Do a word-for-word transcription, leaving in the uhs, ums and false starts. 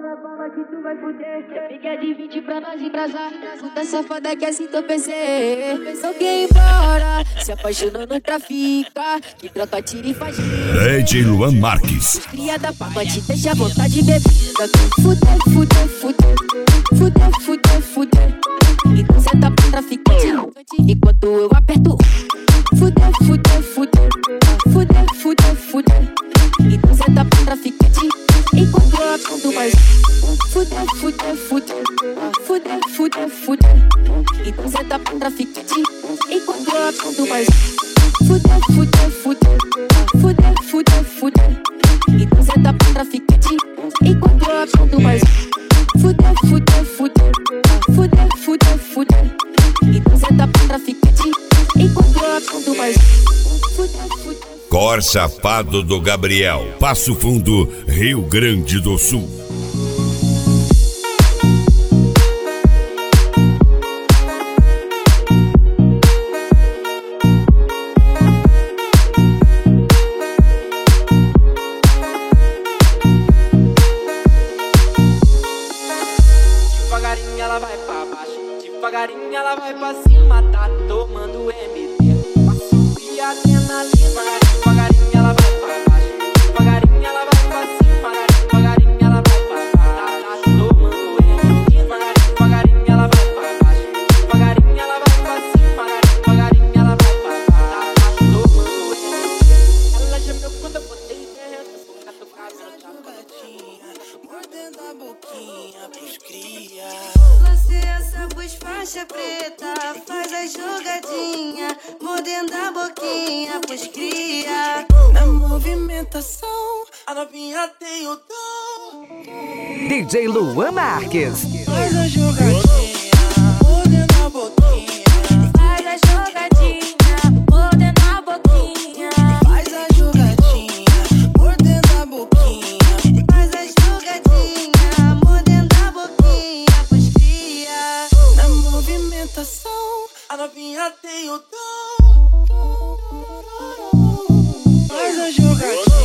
fala, fala que tu vai fuder. Fica de vinte pra nós embrasar. Puta safada que assim tô P C. Não quer ir embora, se apaixonou no trafica. Que troca, tira e faz. D J Luan Marques. Criada pra te deixa à vontade de bebida. Fuder, fuder, fuder. Fuder, fuder, fuder. Então cê tá pra traficante. Enquanto eu aperto. Fuder, fuder, fuder. Fuder, fuder, fuder. Então cê tá pra traficante. Enquanto eu aperto mais. Fuder, fuder, fuder. Fuder, fuder, fuder. Então cê tá pra traficante. Enquanto eu aperto mais. Fuder, fuder, fuder. Fuder, fuder, fuder. Então cê tá pra traficante. Enquanto eu aperto mais. Fuder, fuder, fuder. Fuder, fuder, fuder. Então cê tá pra traficante. Enquanto eu aperto mais. Fuder, fuder. Cor Safado do Gabriel, Passo Fundo, Rio Grande do Sul. Devagarinho ela vai pra baixo, devagarinho ela vai pra cima, tá tomando M D. Passo e adrenalina. Devagarinho ela vai pra baixo, devagarinho ela vai pra cima, devagarinho ela vai pra baixo, tá tomando M D. Devagarinho ela vai pra baixo, devagarinho ela vai pra cima, devagarinho ela vai pra baixo, tá tomando M D. Ela gemeu quando eu botei dentro, sou um gato cabelo chapadinha, mordendo a boquinha pros cria. Lancei essa voz faixa preta, faz a jogadinha, mordendo a boquinha pros cria. Na movimentação, a novinha tem o dom. D J Luan Marques. Faz a jogadinha, mordendo a boquinha. Faz a jogadinha, mordendo a boquinha. Faz a jogadinha, mordendo a boquinha. Faz a jogadinha, mordendo a boquinha pros cria. Na movimentação, a novinha tem o dom. Faz a jogadinha.